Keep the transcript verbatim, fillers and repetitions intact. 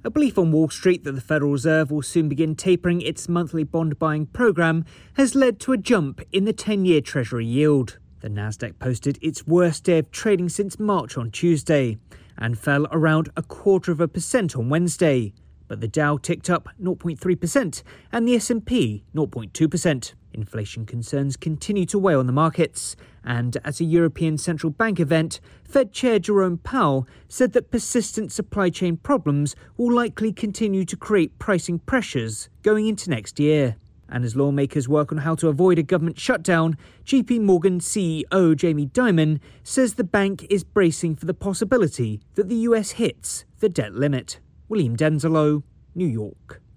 A belief on Wall Street that the Federal Reserve will soon begin tapering its monthly bond buying programme has led to a jump in the ten-year Treasury yield. The Nasdaq posted its worst day of trading since March on Tuesday and fell around a quarter of a percent on Wednesday. But the Dow ticked up zero point three percent and the S and P zero point two percent. Inflation concerns continue to weigh on the markets, and at a European Central Bank event, Fed Chair Jerome Powell said that persistent supply chain problems will likely continue to create pricing pressures going into next year. And as lawmakers work on how to avoid a government shutdown, J P Morgan C E O Jamie Dimon says the bank is bracing for the possibility that the U S hits the debt limit. William Denzelo, New York.